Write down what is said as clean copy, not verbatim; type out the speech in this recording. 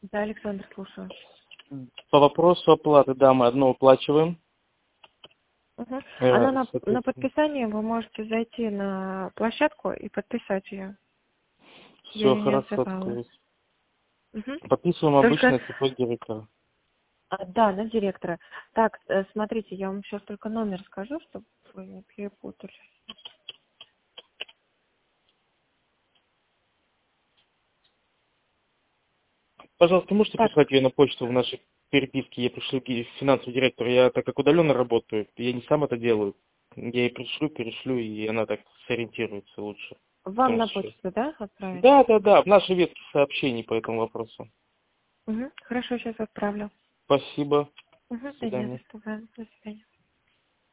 Да, Александр, слушаю. По вопросу оплаты, да, мы одно уплачиваем. Угу. Она на Соответственно. подписание, вы можете зайти на площадку и подписать ее. Я Все ее не хорошо, отзывала. открыть. Угу. Подписываем Только, обычно ЦП директора. да, на директора. Так, смотрите, я вам сейчас только номер скажу, чтобы вы не перепутали. Пожалуйста, можете Так, прислать ее на почту в нашей переписке? Я пришлю финансовый директор. Я, так как удаленно работаю, я не сам это делаю. Я ей перешлю, и она так сориентируется лучше. вам Потому на что сейчас... почту, да, отправить? Да, в нашей ветке сообщений по этому вопросу. Угу. Хорошо, сейчас отправлю. Спасибо. Угу. До Да нет, свидания. до свидания.